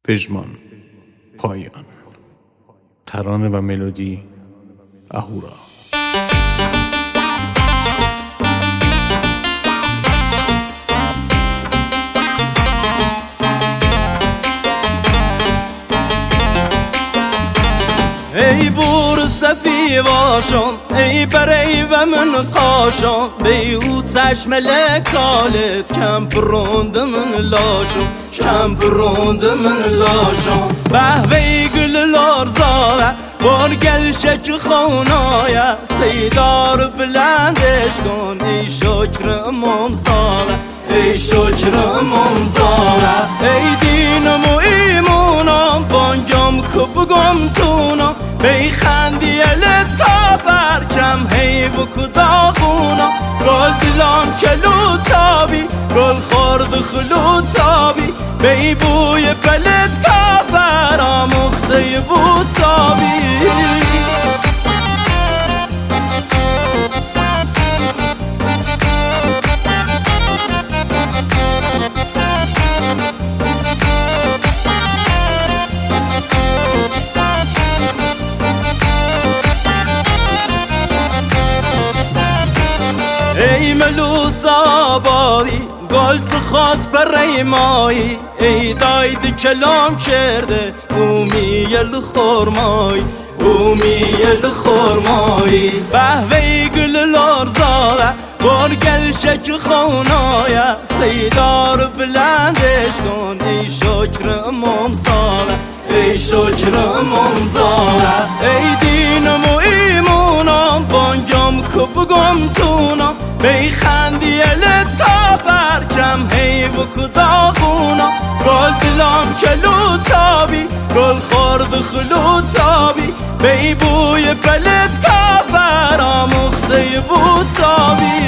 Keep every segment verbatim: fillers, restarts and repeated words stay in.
پژمان پایان. ترانه و ملودی اهورا. ای بورسفی واشم ای بری و من قاشم بی او چشم لکالت کم پروند من لاشم کم پروند من لاشم بهوی گل لارزاوه برگل شک خونایا سیدار بلندش کن ای شکر ممزاوه ای شکر ممزاوه ای دینم و ایمونم بانگم کبگم تونم بی خندی الت کابر کم هی بکو داغونم گل دلم کلو تابی گل خورد خلو تابی بی بوی بلت کابر آمخته بو تابی ای ملوس آبایی گل تو خواست برای مایی ای داید کلام کرده اومیل خورمایی اومیل خورمایی بهوی گل لارزاوه برگل شک خونایا سیدار بلندش کن ای شکر ممزاوه ای شکر ممزاوه ای دینم و ایمونم بانگم کبگم تونم بی خندی الت کابر کم هی بکو داغونم گل دلم کلو تابی گل خورد خلو تابی بی بوی بلت کابر آمخته بو تابی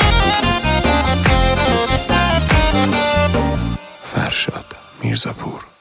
فرشاد میرزاپور.